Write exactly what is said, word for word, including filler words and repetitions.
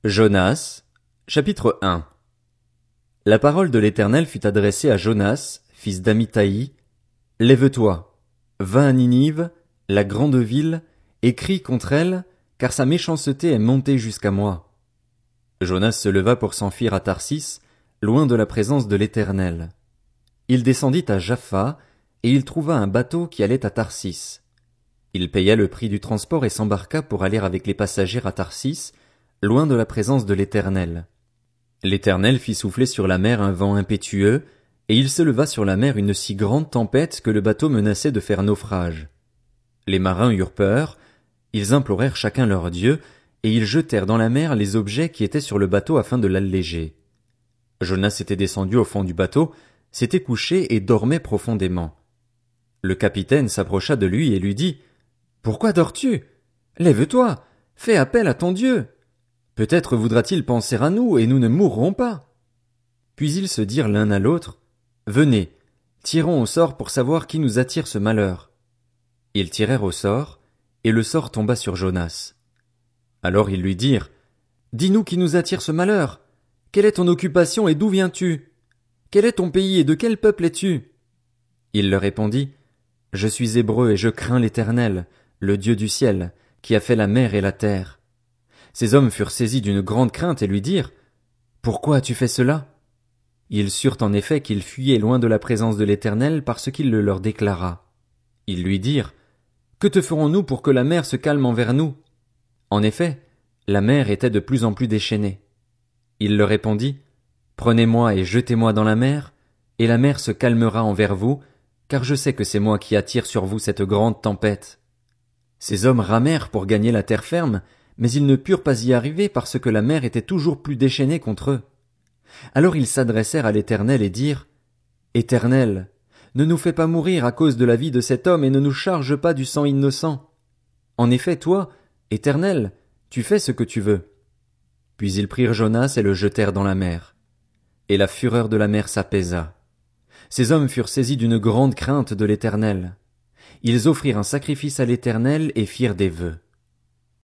Jonas, chapitre un. La parole de l'Éternel fut adressée à Jonas, fils d'Amittai. Lève-toi, va à Ninive, la grande ville, et crie contre elle, car sa méchanceté est montée jusqu'à moi. Jonas se leva pour s'enfuir à Tarsis, loin de la présence de l'Éternel. Il descendit à Jaffa, et il trouva un bateau qui allait à Tarsis. Il paya le prix du transport et s'embarqua pour aller avec les passagers à Tarsis, loin de la présence de l'Éternel. L'Éternel fit souffler sur la mer un vent impétueux, et il se leva sur la mer une si grande tempête que le bateau menaçait de faire naufrage. Les marins eurent peur, ils implorèrent chacun leur Dieu, et ils jetèrent dans la mer les objets qui étaient sur le bateau afin de l'alléger. Jonas était descendu au fond du bateau, s'était couché et dormait profondément. Le capitaine s'approcha de lui et lui dit: « Pourquoi dors-tu? Lève-toi, fais appel à ton Dieu. Peut-être voudra-t-il penser à nous, et nous ne mourrons pas. » Puis ils se dirent l'un à l'autre: « Venez, tirons au sort pour savoir qui nous attire ce malheur. » Ils tirèrent au sort, et le sort tomba sur Jonas. Alors ils lui dirent: « Dis-nous qui nous attire ce malheur. Quelle est ton occupation et d'où viens-tu? Quel est ton pays et de quel peuple es-tu? » Il leur répondit: « Je suis hébreu et je crains l'Éternel, le Dieu du ciel, qui a fait la mer et la terre. » Ces hommes furent saisis d'une grande crainte et lui dirent: « Pourquoi as-tu fait cela? » Ils surent en effet qu'il fuyait loin de la présence de l'Éternel parce qu'il le leur déclara. Ils lui dirent: « Que te ferons-nous pour que la mer se calme envers nous? » En effet, la mer était de plus en plus déchaînée. Il leur répondit: « Prenez-moi et jetez-moi dans la mer, et la mer se calmera envers vous, car je sais que c'est moi qui attire sur vous cette grande tempête. » Ces hommes ramèrent pour gagner la terre ferme, mais ils ne purent pas y arriver parce que la mer était toujours plus déchaînée contre eux. Alors ils s'adressèrent à l'Éternel et dirent: « Éternel, ne nous fais pas mourir à cause de la vie de cet homme et ne nous charge pas du sang innocent. En effet, toi, Éternel, tu fais ce que tu veux. » Puis ils prirent Jonas et le jetèrent dans la mer. Et la fureur de la mer s'apaisa. Ces hommes furent saisis d'une grande crainte de l'Éternel. Ils offrirent un sacrifice à l'Éternel et firent des vœux.